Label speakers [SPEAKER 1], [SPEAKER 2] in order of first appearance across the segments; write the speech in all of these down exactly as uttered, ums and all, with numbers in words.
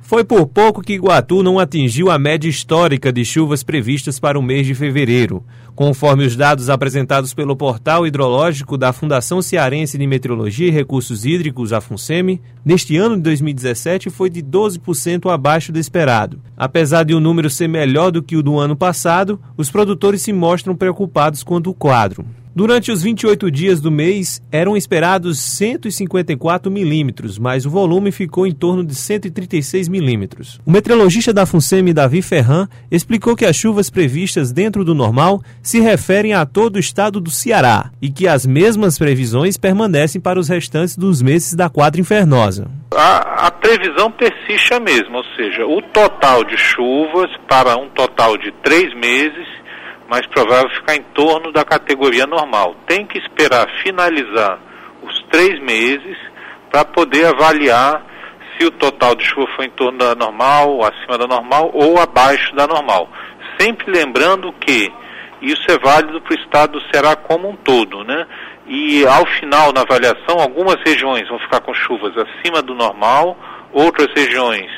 [SPEAKER 1] Foi por pouco que Iguatu não atingiu a média histórica de chuvas previstas para o mês de fevereiro. Conforme os dados apresentados pelo portal hidrológico da Fundação Cearense de Meteorologia e Recursos Hídricos, a FUNSEMI, neste ano de dois mil e dezessete foi de doze por cento abaixo do esperado. Apesar de o número ser melhor do que o do ano passado, os produtores se mostram preocupados quanto ao quadro. Durante os vinte e oito dias do mês, eram esperados cento e cinquenta e quatro milímetros, mas o volume ficou em torno de cento e trinta e seis milímetros. O meteorologista da FUNSEMI, Davi Ferran, explicou que as chuvas previstas dentro do normal se referem a todo o estado do Ceará e que as mesmas previsões permanecem para os restantes dos meses da quadra invernosa.
[SPEAKER 2] A, a previsão persiste a mesma, ou seja, o total de chuvas para um total de três meses, mais provável ficar em torno da categoria normal. Tem que esperar finalizar os três meses para poder avaliar se o total de chuva foi em torno da normal, acima da normal ou abaixo da normal. Sempre lembrando que isso é válido para o estado do Ceará como um todo, né? E ao final, na avaliação, algumas regiões vão ficar com chuvas acima do normal, outras regiões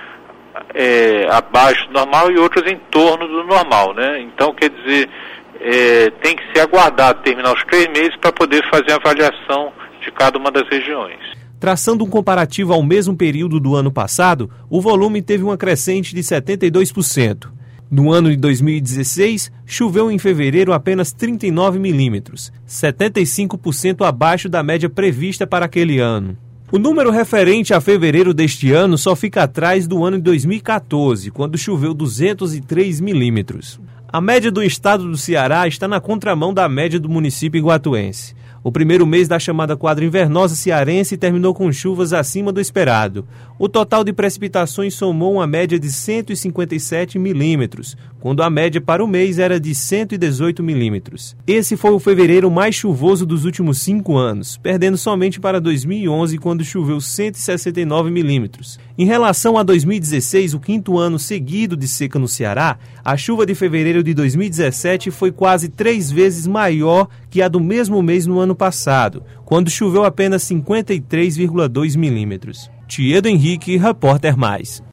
[SPEAKER 2] É, abaixo do normal e outras em torno do normal, né? Então, quer dizer, é, tem que se aguardar terminar os três meses para poder fazer a avaliação de cada uma das regiões.
[SPEAKER 1] Traçando um comparativo ao mesmo período do ano passado, o volume teve uma crescente de setenta e dois por cento. No ano de dois mil e dezesseis, choveu em fevereiro apenas trinta e nove milímetros, setenta e cinco por cento abaixo da média prevista para aquele ano. O número referente a fevereiro deste ano só fica atrás do ano de dois mil e quatorze, quando choveu duzentos e três milímetros. A média do estado do Ceará está na contramão da média do município iguatuense. O primeiro mês da chamada quadra invernosa cearense terminou com chuvas acima do esperado. O total de precipitações somou uma média de cento e cinquenta e sete milímetros, quando a média para o mês era de cento e dezoito milímetros. Esse foi o fevereiro mais chuvoso dos últimos cinco anos, perdendo somente para dois mil e onze, quando choveu cento e sessenta e nove milímetros. Em relação a dois mil e dezesseis, o quinto ano seguido de seca no Ceará, a chuva de fevereiro de dois mil e dezessete foi quase três vezes maior que a do mesmo mês no ano passado, quando choveu apenas cinquenta e três vírgula dois milímetros. Tiedo Henrique, Repórter Mais.